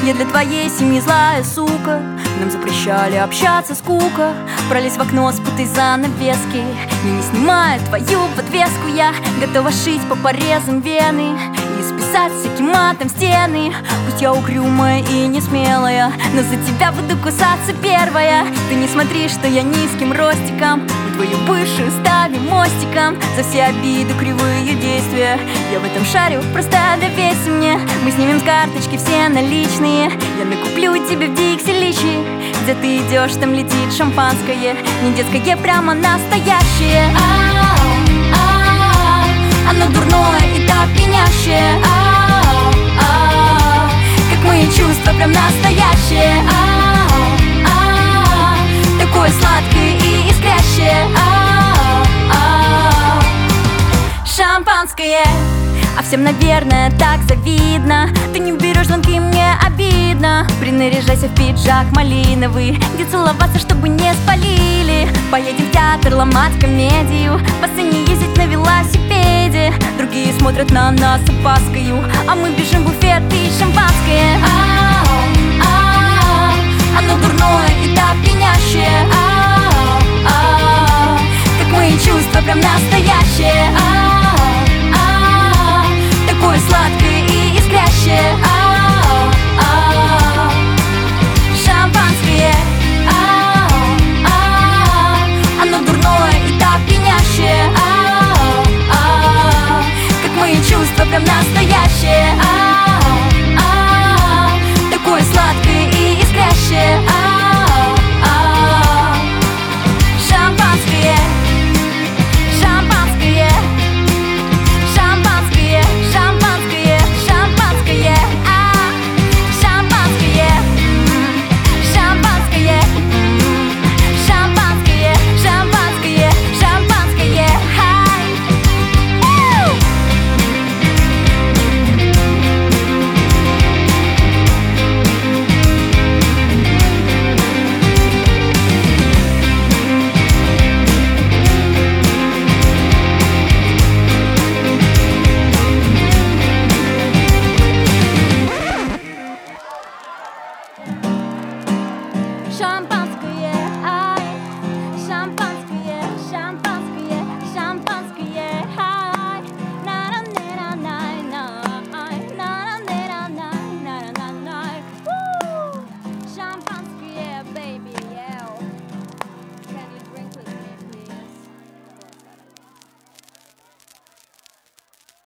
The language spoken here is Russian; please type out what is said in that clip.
Я для твоей семьи злая сука. Нам запрещали общаться, скука. Пролезь в окно, спутай занавески. Я не снимаю твою подвеску. Я готова шить по порезам вены и списать всяким матом стены. Пусть я угрюмая и не смелая, но за тебя буду кусаться первая. Ты не смотри, что я низким ростиком, твою бывшую ставим мостиком. За все обиды, кривые действия я в этом шарю, просто доверься мне. Мы снимем с карточки все наличные. Я накуплю тебе в Дикси-Личи. Где ты идешь, там летит шампанское. Не детское, прямо настоящее. Оно дурное и так пьянящее. Как мои чувства, прям настоящее. Такое сладкое и искрящее. Шампанское. А всем, наверное, так завидно. Ты не берешь звонки, мне обидно. Принаряжайся в пиджак малиновый, где целоваться, чтобы не спалили. Поедем в театр ломать комедию, по сцене ездить на велосипеде. Другие смотрят на нас с опаскою, а мы бежим в буфет и